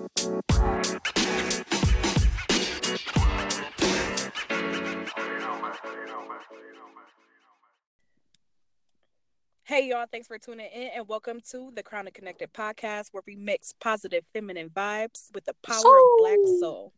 Hey, y'all, thanks for tuning in and welcome to the Crown and Connected podcast where we mix positive feminine vibes with the power of Black So, soul.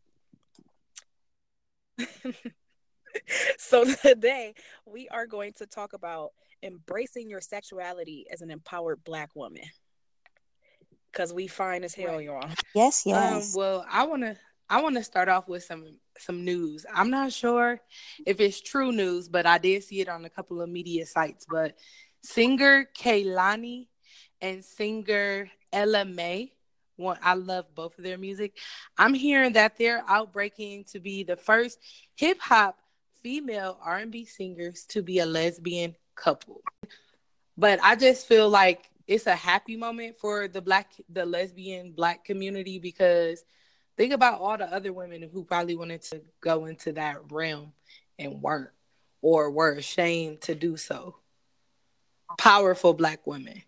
So, today we are going to talk about embracing your sexuality as an empowered Black woman because we fine as hell, Right. y'all. yes. Well, I wanna start off with some news. I'm not sure if it's true news, but I did see it on a couple of media sites. But singer Kaylani and singer Ella May, one I love both of their music. I'm hearing that they're outbreaking to be the first hip hop female R&B singers to be a lesbian couple. But I just feel like it's a happy moment for the lesbian black community because think about all the other women who probably wanted to go into that realm and weren't or were ashamed to do so. Powerful black women.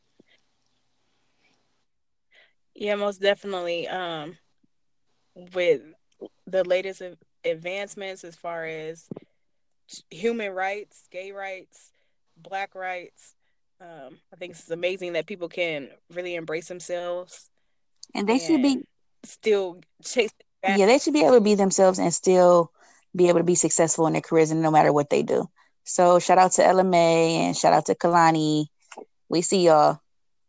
Yeah, most definitely. With the latest advancements as far as human rights, gay rights, Black rights, I think it's amazing that people can really embrace themselves And they should and be, still chase back yeah, they should be able to to be themselves and still be able to be successful in their careers and no matter what they do. So shout out to Ella May and shout out to Kalani. We see y'all.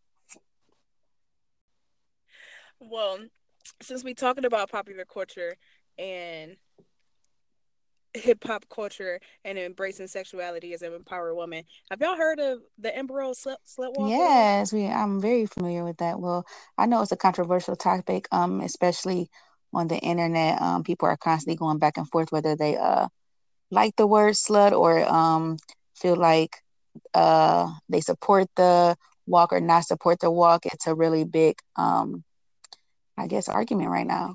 well, since we talking about popular culture and hip hop culture and embracing sexuality as an empowered woman, have y'all heard of the Amber Rose slut walk at all? Yes, I'm very familiar with that. Well, I know it's a controversial topic, especially on the internet. People are constantly going back and forth whether they like the word slut or feel like they support the walk or not support the walk. It's a really big I guess argument right now.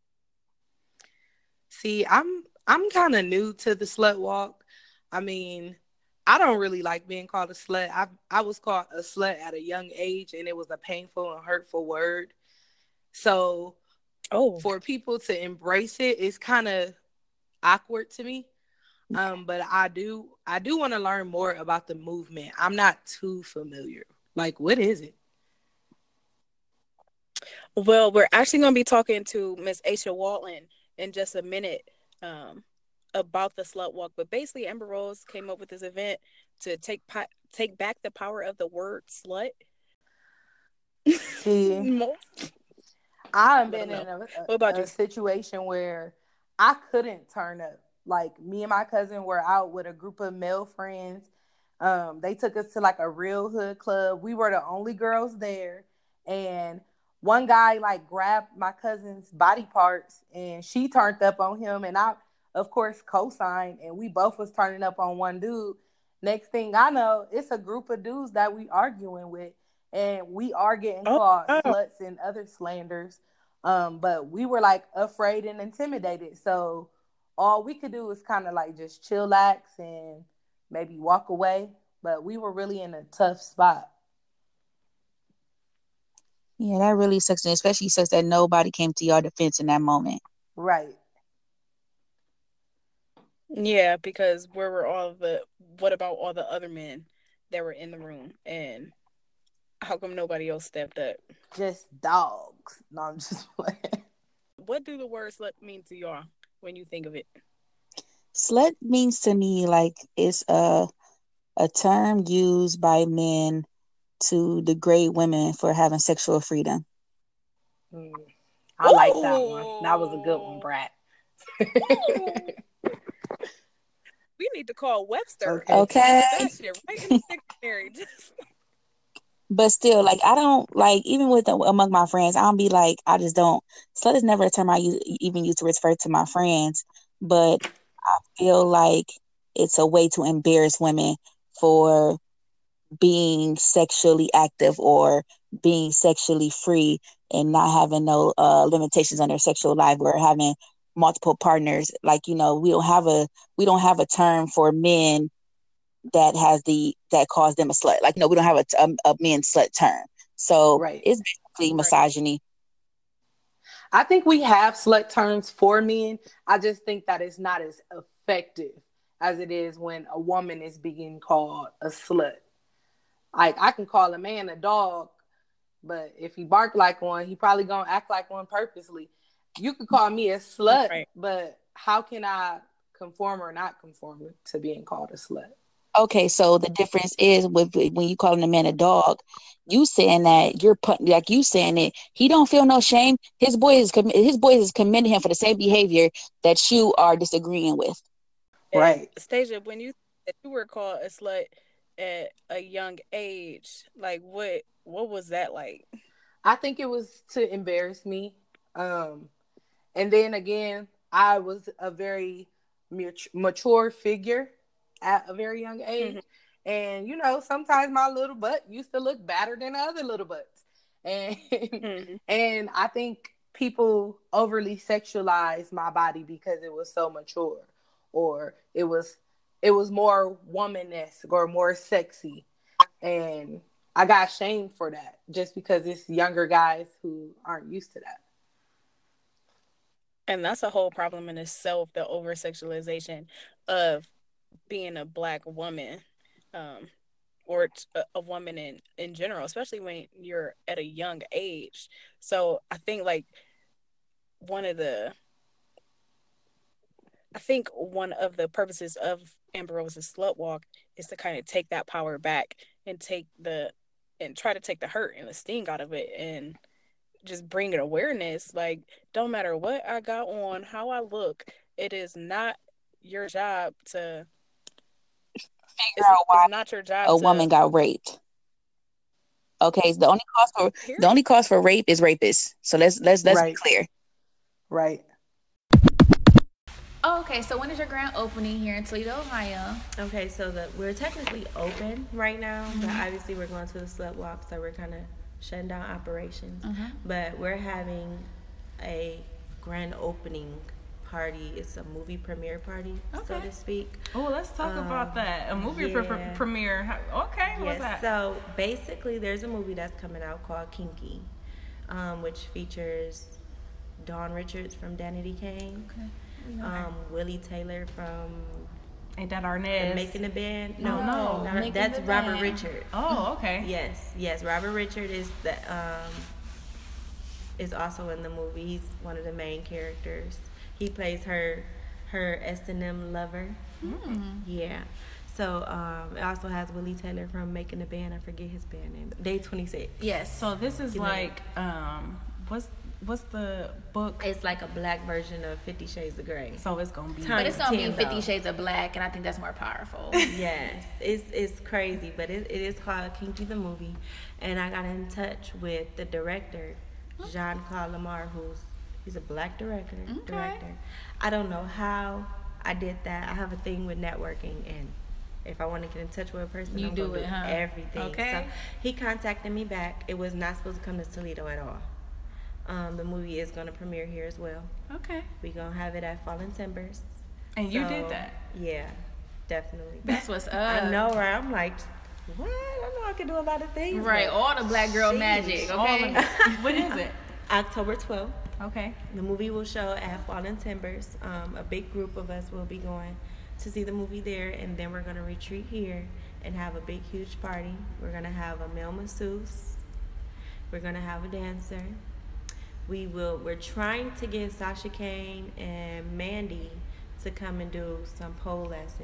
See, I'm kind of new to the slut walk. I mean, I don't really like being called a slut. I was called a slut at a young age and it was a painful and hurtful word. So Oh, for people to embrace it, it's kind of awkward to me. But I do want to learn more about the movement. I'm not too familiar. Like, what is it? well, we're actually going to be talking to Miss Aisha Walton in just a minute um, about the slut walk. But basically, Amber Rose came up with this event to take back the power of the word slut. See, Mo- I've I been don't in know. a, What about a, you? a situation where I couldn't turn up. Like me and my cousin were out with a group of male friends. They took us to like a real hood club. We were the only girls there, and one guy like grabbed my cousin's body parts, and she turned up on him, and I, of course, co-signed, and we both was turning up on one dude. Next thing I know, it's a group of dudes that we arguing with, and we are getting Oh, called wow. sluts and other slanders. But we were like afraid and intimidated. So all we could do was kind of like just chillax and maybe walk away. But we were really in a tough spot. Yeah, that really sucks, and especially sucks that nobody came to your defense in that moment. Right. Yeah, because where were all the what about all the other men that were in the room and how come nobody else stepped up? Just dogs. No, I'm just playing. What do the words slut mean to y'all when you think of it? Slut means to me like it's a term used by men to degrade women for having sexual freedom. Mm, I like that one. That was a good one, Ooh. Brat. Ooh. We need to call Webster Okay. and Okay. put that shit right in the dictionary. Just But still, like I don't like even with among my friends, I don't be like I just don't. Slut is never a term even use to refer to my friends, but I feel like it's a way to embarrass women for being sexually active or being sexually free and not having no limitations on their sexual life or having multiple partners. Like we don't have a term for men that caused them a slut. Like we don't have a men's slut term. So Right. it's basically right. misogyny. I think we have slut terms for men. I just think that it's not as effective as it is when a woman is being called a slut. Like, I can call a man a dog, but if he bark like one, he probably gonna act like one purposely. You could call me a slut, Right. but how can I conform or not conform to being called a slut? Okay, so the difference is with when you calling a man a dog, you saying that you're putting, like you saying it, he don't feel no shame. His boys is commending him for the same behavior that you are disagreeing with. Right. Stasia, when you were called a slut at a young age, like what was that like? I think it was to embarrass me. And then again, I was a very mature figure at a very young age. Mm-hmm. And, you know, sometimes my little butt used to look badder than other little butts. And, mm-hmm. and I think people overly sexualized my body because it was so mature, or it was more woman-esque or more sexy. And I got shamed for that just because it's younger guys who aren't used to that. And that's a whole problem in itself, the over-sexualization of being a Black woman, or a woman in general, especially when you're at a young age. So I think one of the purposes of Amber Rose's Slut Walk is to kind of take that power back and try to take the hurt and the sting out of it, and just bring an awareness. Like, don't matter what I got on, how I look, it is not your job to figure out why it's not your job a woman got raped. Okay, the only cause for rape is rapists. So let's right. be clear. Right. Oh, okay, so when is your grand opening here in Toledo, Ohio? Okay, so we're technically open right now, mm-hmm. but obviously we're going to the Slut Walk, so we're kind of shutting down operations. Mm-hmm. But we're having a grand opening party. It's a movie premiere party, so to speak. Oh, let's talk about that. A movie premiere. Okay, yes. What's that? So basically, there's a movie that's coming out called Kinky, which features Dawn Richards from Danity Kane. Okay. Willie Taylor from Ain't That Arnaz? Making the Band. No, that's Robert Richard. Oh, okay. Yes. Robert Richard is also in the movie. He's one of the main characters. He plays her S&M lover. Yeah. So it also has Willie Taylor from Making the Band. I forget his band name. Day 26. Yes. So this is what's the book? It's like a Black version of 50 Shades of Grey. So it's gonna be, but it's gonna be 50 Shades of Black, and I think that's more powerful. Yes, it's crazy, but it is called Kinky the movie, and I got in touch with the director, Jean-Claude Lamar, he's a Black director. I don't know how I did that. I have a thing with networking, and if I want to get in touch with a person, I'm do everything. Okay. So he contacted me back. It was not supposed to come to Toledo at all. The movie is going to premiere here as well. Okay. We're going to have it at Fallen Timbers. And you did that? Yeah, definitely. That's what's up. I know, right? I'm like, what? I know I can do a lot of things. Right, all the Black girl magic, okay? When is it? October 12th. Okay. The movie will show at Fallen Timbers. A big group of us will be going to see the movie there, and then we're going to retreat here and have a big, huge party. We're going to have a male masseuse. We're going to have a dancer. We're trying to get Sasha Kane and Mandy to come and do some pole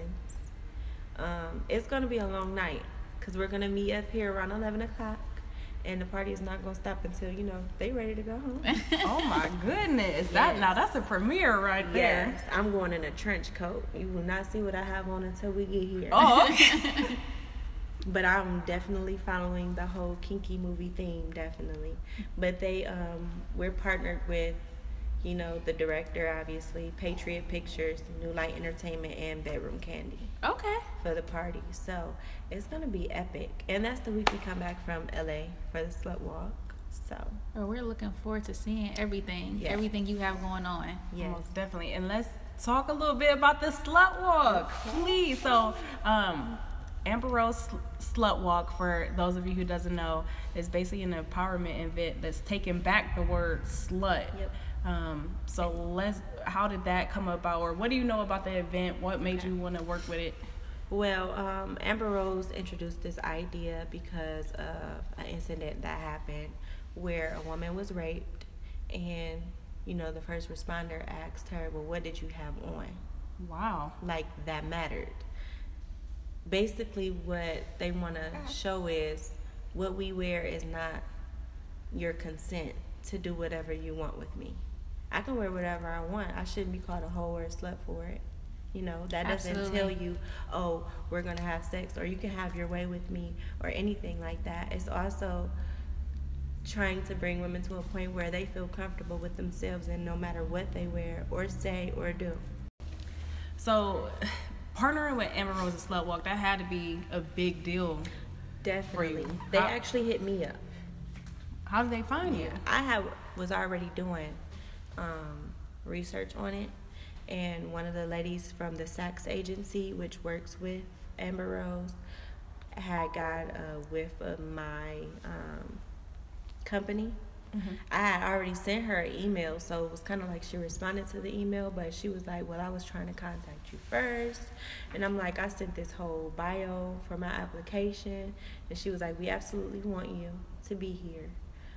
lessons. It's going to be a long night because we're going to meet up here around 11 o'clock, and the party is not going to stop until, they ready to go home. Oh, my goodness. Yes. Now, that's a premiere right there. Yes, I'm going in a trench coat. You will not see what I have on until we get here. Oh, okay. But I'm definitely following the whole kinky movie theme, definitely. But we're partnered with, the director, obviously, Patriot Pictures, New Light Entertainment, and Bedroom Candy. Okay. For the party. So it's going to be epic. And that's the week we come back from LA for the Slut Walk. So. Well, we're looking forward to seeing everything you have going on. Yes. Most definitely. And let's talk a little bit about the Slut Walk, please. So, Amber Rose Slut Walk, for those of you who doesn't know, is basically an empowerment event that's taking back the word slut. Yep. So how did that come about, or what do you know about the event? What made you want to work with it? Well, Amber Rose introduced this idea because of an incident that happened where a woman was raped, and the first responder asked her, "Well, what did you have on?" Wow. Like, that mattered. Basically, what they want to show is what we wear is not your consent to do whatever you want with me. I can wear whatever I want. I shouldn't be called a hoe or a slut for it. That doesn't Absolutely. tell you, oh, we're going to have sex, or you can have your way with me, or anything like that. It's also trying to bring women to a point where they feel comfortable with themselves, and no matter what they wear or say or do. So, partnering with Amber Rose and Slut Walk, that had to be a big deal. Definitely. For you. They actually hit me up. How did they find you? I was already doing research on it, and one of the ladies from the Saks agency, which works with Amber Rose, had got a whiff of my company. I had already sent her an email, so it was kind of like she responded to the email, but she was like, well, I was trying to contact you first. And I'm like, I sent this whole bio for my application, and she was like, we absolutely want you to be here.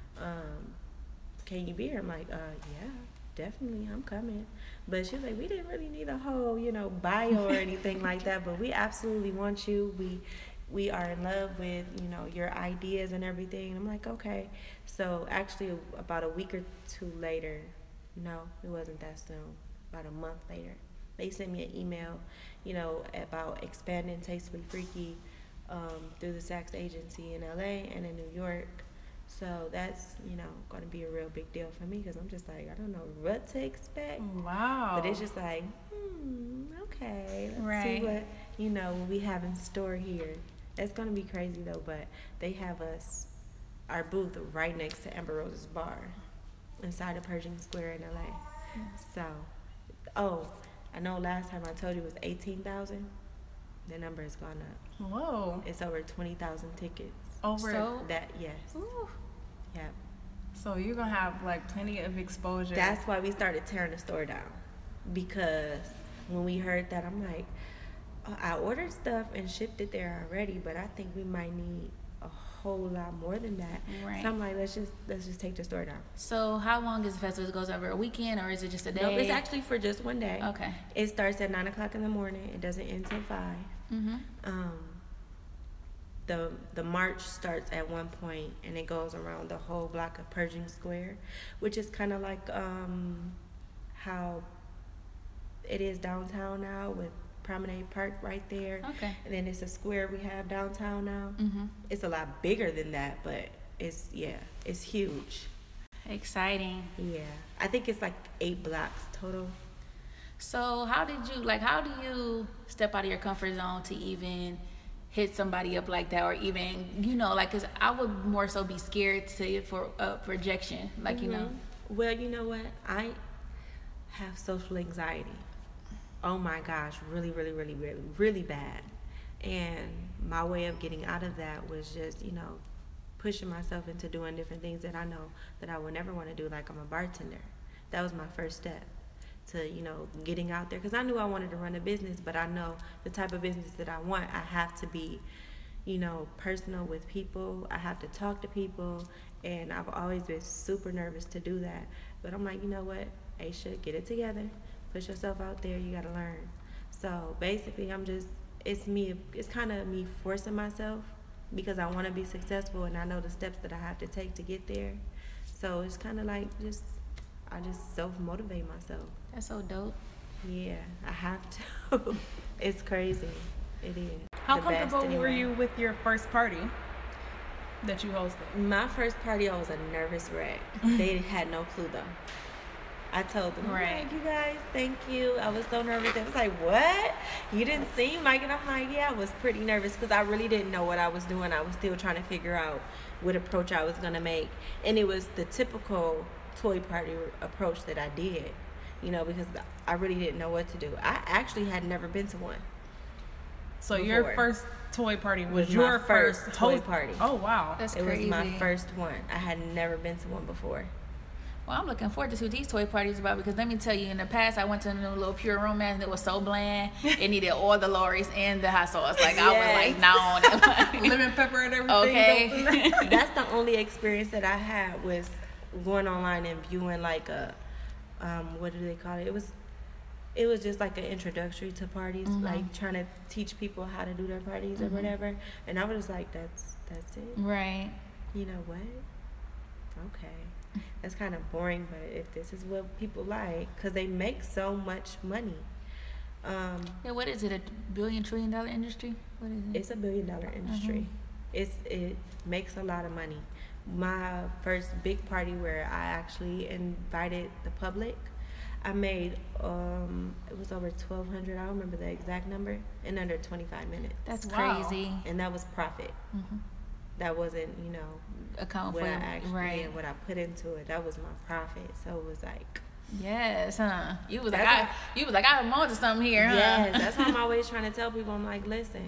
Can you be here? I'm like, yeah, definitely, I'm coming. But she was like, we didn't really need a whole, bio or anything like that, but we absolutely want you. We are in love with, your ideas and everything. And I'm like, okay. So actually about a week or two later, no, it wasn't that soon, about a month later, they sent me an email, about expanding Tastefully Freaky through the Saks agency in LA and in New York. So that's, going to be a real big deal for me, because I'm just like, I don't know what to expect. Wow. But it's just like, okay, let's Right. see what, we have in store here. It's going to be crazy, though, but they have our booth right next to Amber Rose's bar inside of Pershing Square in LA. So, I know last time I told you it was 18,000. The number has gone up. Whoa. It's over 20,000 tickets. Over So- That, yes. Ooh. Yep. So you're gonna have like plenty of exposure. That's why we started tearing the store down, because when we heard that, I'm like, I ordered stuff and shipped it there already, but I think we might need a whole lot more than that. Right. So I'm like, let's just take the store down. So how long is the festival? It goes over a weekend, or is it just a day? No, it's actually for just one day. Okay. It starts at 9:00 in the morning. It doesn't end till 5. The march starts at one point, and it goes around the whole block of Pershing Square, which is kind of like how it is downtown now, with Promenade Park right there. Okay. And then it's a square we have downtown now. It's a lot bigger than that, but it's huge. Exciting. Yeah, I think it's like 8 blocks total. So how do you step out of your comfort zone to even hit somebody up like that, or even, cause I would more so be scared for rejection, Well, you know what? I have social anxiety. Oh my gosh, really, really, really, really, really bad. And my way of getting out of that was just, pushing myself into doing different things that I know that I would never want to do. Like, I'm a bartender. That was my first step to, getting out there. Because I knew I wanted to run a business, but I know the type of business that I want, I have to be, personal with people. I have to talk to people. And I've always been super nervous to do that. But I'm like, you know what, Aisha, get it together. Push yourself out there. You got to learn. So basically, it's kind of me forcing myself, because I want to be successful, and I know the steps that I have to take to get there. So it's kind of like I just self-motivate myself. That's so dope. Yeah, I have to. It's crazy. It is. How The best comfortable were anyway. you with your first party that you hosted? My first party, I was a nervous wreck. They had no clue, though. I told them, Right. "Like, you guys, thank you. I was so nervous." They was like, "What? You didn't seem like it?" I'm like, "Yeah, I was pretty nervous, because I really didn't know what I was doing. I was still trying to figure out what approach I was going to make." And it was the typical toy party approach that I did, because I really didn't know what to do. I actually had never been to one. So Before. your first toy party was Was my your first toy host- party. Oh wow. That's It crazy. was my first one. I had never been to one before. Well, I'm looking forward to see what these toy parties about, because let me tell you, in the past I went to a little Pure Romance and it was so bland. It needed all the Lorries and the hot sauce. Like I was like down and like, lemon pepper and everything. Okay. That's the only experience that I had was going online and viewing like a what do they call it? It was just like an introductory to parties, like trying to teach people how to do their parties or whatever. And I was just like, that's it. Right. You know what? Okay. That's kind of boring, but if this is what people like, because they make so much money. Yeah, what is it? $1 billion, $1 trillion industry? What is it? It's $1 billion industry. It makes a lot of money. My first big party where I actually invited the public, I made it was over $1,200. I don't remember the exact number, in under 25 minutes. That's crazy. And that was profit. That wasn't, you know, Account what for I actually right. what I put into it. That was my profit. So it was like, yes, huh? You was like I'm on to something here, huh? yes, that's why I'm always trying to tell people. I'm like, listen,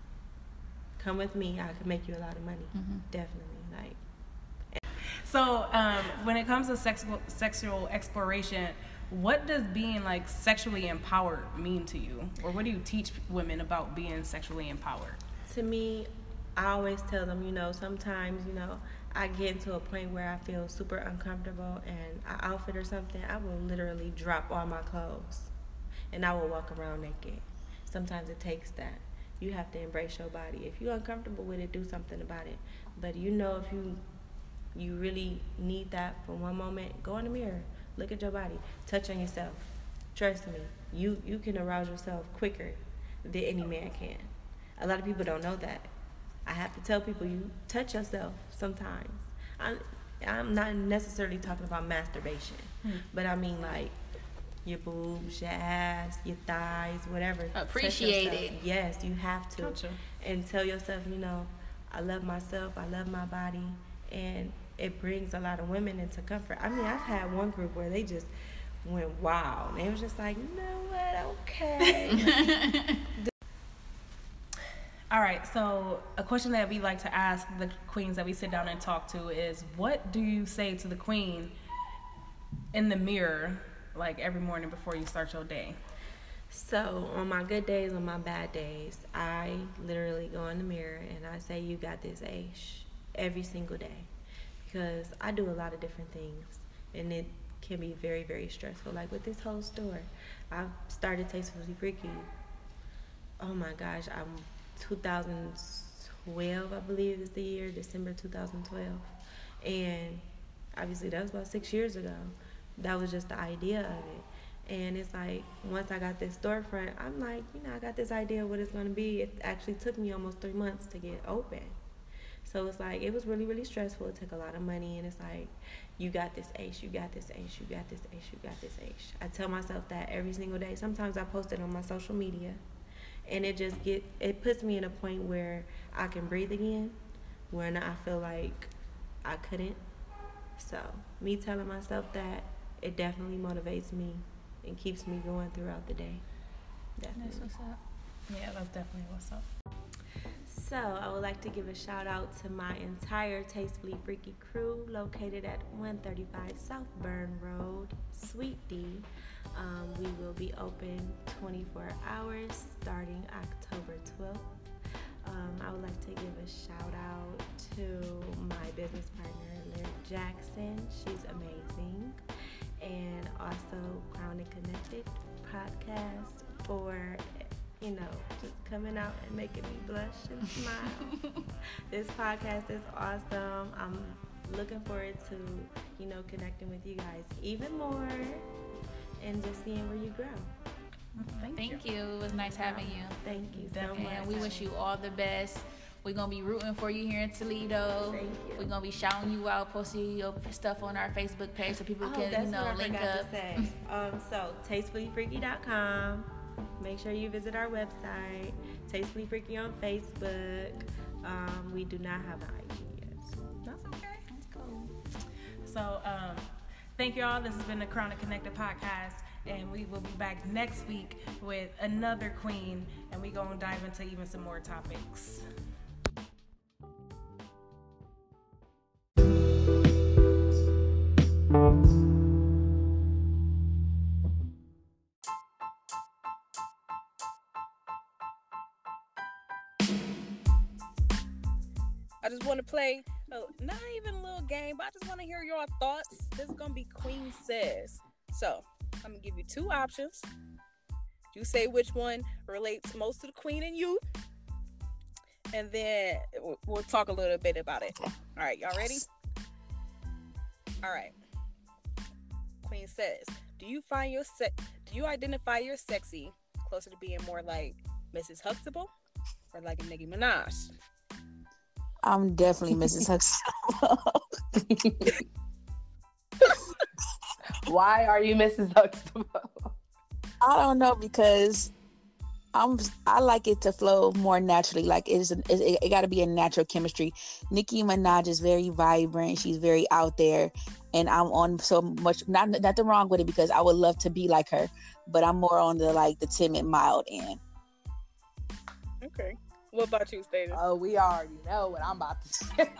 come with me. I can make you a lot of money. Definitely. Like, So when it comes to sexual exploration, what does being like sexually empowered mean to you? Or what do you teach women about being sexually empowered? to me, I always tell them, you know, sometimes, you know, I get into a point where I feel super uncomfortable and I outfit or something, I will literally drop all my clothes and I will walk around naked. Sometimes it takes that. You have to embrace your body. If you're uncomfortable with it, do something about it. But you know, if you really need that for one moment, go in the mirror, look at your body, touch on yourself. Trust me, you can arouse yourself quicker than any man can. A lot of people don't know that. I have to tell people, you touch yourself sometimes. I'm not necessarily talking about masturbation, but I mean like your boobs, your ass, your thighs, whatever. Appreciate it. Yes, you have to. Gotcha. And tell yourself, you know, I love myself, I love my body, and it brings a lot of women into comfort. I mean, I've had one group where they just went wild. They was just like, you know what, okay. All right, so a question that we like to ask the queens that we sit down and talk to is, what do you say to the queen in the mirror, like every morning before you start your day? So on my good days, on my bad days, I literally go in the mirror and I say, you got this, Aish, every single day. Because I do a lot of different things and it can be very, very stressful. Like with this whole store, I started Tastefully Freaky. Oh my gosh, 2012, I believe is the year, December 2012. And obviously that was about 6 years ago. That was just the idea of it. And it's like, once I got this storefront, I'm like, you know, I got this idea of what it's going to be. It actually took me almost 3 months to get open. So it's like, it was really, really stressful. It took a lot of money. And it's like, you got this, Aish, you got this, Aish, you got this, Aish, you got this, Aish. I tell myself that every single day. Sometimes I post it on my social media. And it puts me in a point where I can breathe again, when I feel like I couldn't. So me telling myself that, it definitely motivates me and keeps me going throughout the day. Definitely. That's what's up. Yeah, that's definitely what's up. So I would like to give a shout out to my entire Tastefully Freaky crew located at 135 South Burn Road, Suite D. We will be open 24 hours starting October 12th. I would like to give a shout out to my business partner, Lyric Jackson. She's amazing. And also Crown and Connected podcast for, you know, just coming out and making me blush and smile. This podcast is awesome. I'm looking forward to, you know, connecting with you guys even more and just seeing where you grow. Thank you. It was nice having you. Thank you so much. And we wish you all the best. We're going to be rooting for you here in Toledo. Thank you. We're going to be shouting you out, posting your stuff on our Facebook page so people can, that's you know, what I link forgot up. to say. So tastefullyfreaky.com. Make sure you visit our website. Tastefully Freaky on Facebook. We do not have an IG yet. That's okay. That's cool. So, thank you all. This has been the Crown and Connected podcast. And we will be back next week with another queen. And we're going to dive into even some more topics. Thank you. I just want to play, not even a little game, but I just want to hear your thoughts. This is going to be Queen Says. So, I'm going to give you two options. You say which one relates most to the queen and you. And then we'll talk a little bit about it. All right, y'all ready? All right. Queen Says, do you identify your sexy closer to being more like Mrs. Huxtable or like a Nicki Minaj? I'm definitely Mrs. Huxtable. Why are you Mrs. Huxtable? I don't know, because I like it to flow more naturally. Like it got to be a natural chemistry. Nicki Minaj is very vibrant. She's very out there, and I'm on so much. Nothing wrong with it, because I would love to be like her, but I'm more on the timid, mild end. Okay. What about you, Status? Oh, we already know what I'm about to say.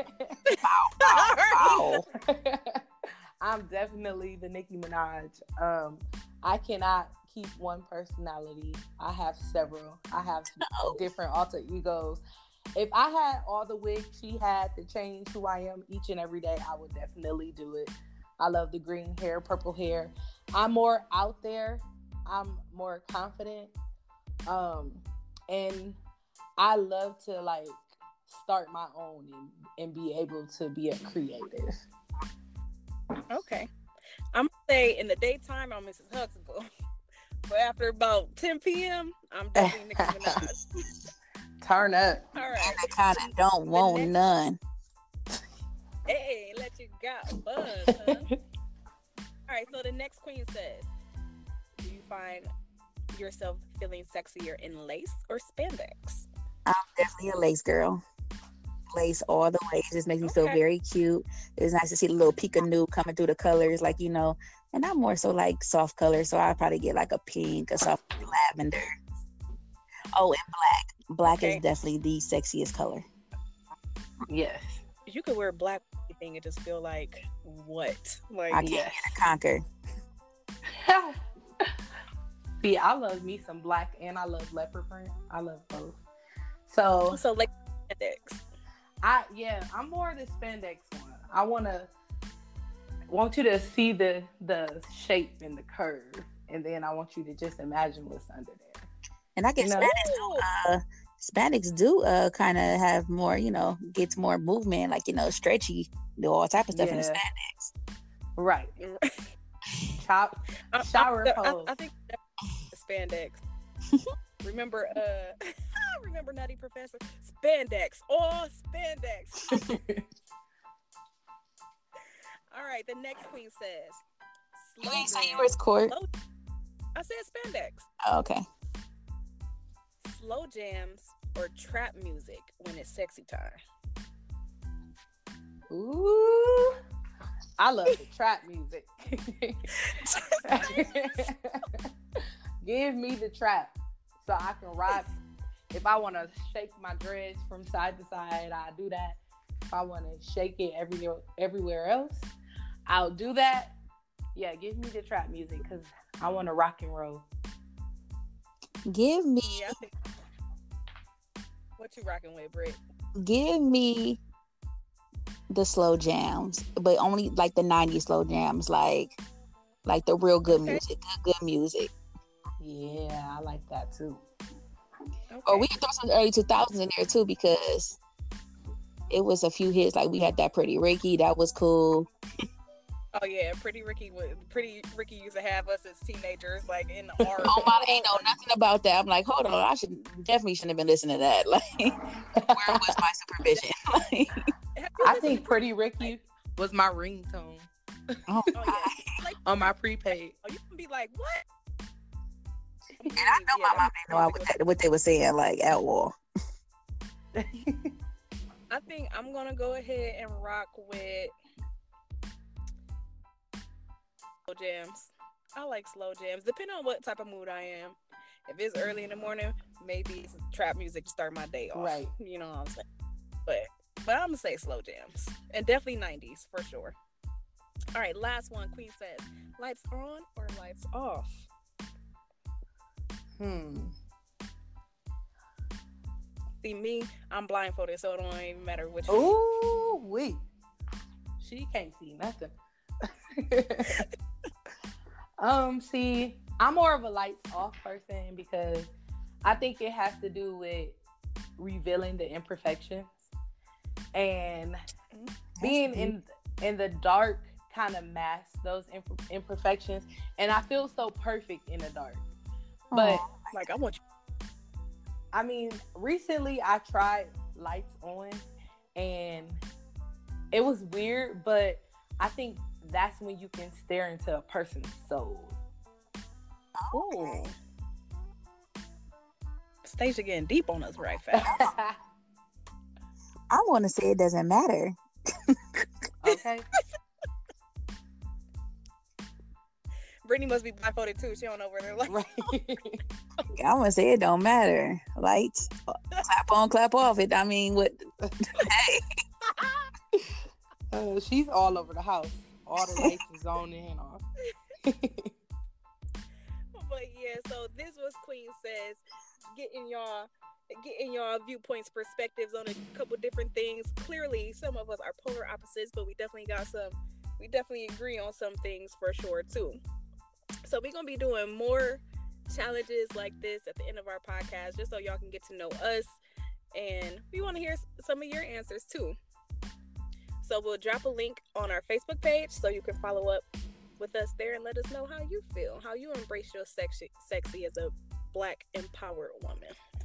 Wow. I'm definitely the Nicki Minaj. I cannot keep one personality. I have several. I have different alter egos. If I had all the wigs she had to change who I am each and every day, I would definitely do it. I love the green hair, purple hair. I'm more out there. I'm more confident. And I love to start my own and be able to be a creative. Okay. I'm going to say in the daytime, I'm Mrs. Huxtable. But after about 10 p.m., I'm definitely Nicki Minaj. Turn up. All right. I kind of don't want none. Hey, let you got buzz, huh? All right, so the next queen says, do you find yourself feeling sexier in lace or spandex? I'm definitely a lace girl. Lace all the way. It just makes me feel very cute. It's nice to see the little peek of nude coming through the colors, and I'm more so like soft colors, so I'll probably get like a pink, a soft lavender. Oh, and black. Black is definitely the sexiest color. Yes. You could wear black thing and just feel like what? Like I can't get a conquer. See, I love me some black and I love leopard print. I love both. So like spandex. I'm more the spandex one. I want you to see the shape and the curve, and then I want you to just imagine what's under there. And I guess spandex do kind of have more, gets more movement, stretchy, do all type of stuff in the spandex. Right. Shower pose. I think spandex. Remember Nutty Professor? Spandex. All spandex. All right, the next queen says. You ain't say yours, Court. I said spandex. Oh, okay. Slow jams or trap music when it's sexy time? Ooh, I love the trap music. Give me the trap so I can rock. If I want to shake my dreads from side to side, I'll do that. If I want to shake it everywhere else, I'll do that. Yeah, give me the trap music because I want to rock and roll. Give me. What you rocking with, Britt? Give me the slow jams, but only like the 90s slow jams, like the real good music, good music. Yeah, I like that too. Okay. Or we can throw some early 2000s in there too, because it was a few hits. Like we had that Pretty Ricky, that was cool. Oh yeah, Pretty Ricky used to have us as teenagers, like in the art. Oh my, ain't know nothing about that. I'm like, hold on, I definitely shouldn't have been listening to that. Like, where was my supervision? I think Pretty Ricky was my ringtone. Oh yeah, like, on my prepaid. Oh, you can be like, what? And I know my mom didn't know what they were saying, like at war. I think I'm gonna go ahead and rock with slow jams. I like slow jams, depending on what type of mood I am. If it's early in the morning, maybe it's trap music to start my day off. Right. You know what I'm saying? But I'm gonna say slow jams, and definitely 90s for sure. All right, last one. Queen says, lights on or lights off? See me, I'm blindfolded, so it don't even matter which. Ooh, wait. She can't see nothing. See, I'm more of a lights off person because I think it has to do with revealing the imperfections and being in the dark kind of masks those imperfections, and I feel so perfect in the dark. But like, I want you. I mean, recently I tried lights on and it was weird, but I think that's when you can stare into a person's soul. Oh. Stacia getting deep on us right fast. I want to say it doesn't matter. Okay. Brittany must be blindfolded too. She don't know where they're like. Right. I want to say it don't matter. Lights, clap on, clap off. It. I mean, what? Hey. She's all over the house. All the lights is on and off. But yeah, so this was Queen Says, getting y'all viewpoints, perspectives on a couple different things. Clearly, some of us are polar opposites, but we definitely agree on some things for sure too. So we're gonna be doing more challenges like this at the end of our podcast, just so y'all can get to know us, and we want to hear some of your answers too. So we'll drop a link on our Facebook page so you can follow up with us there and let us know how you feel, how you embrace your sexy as a Black empowered woman.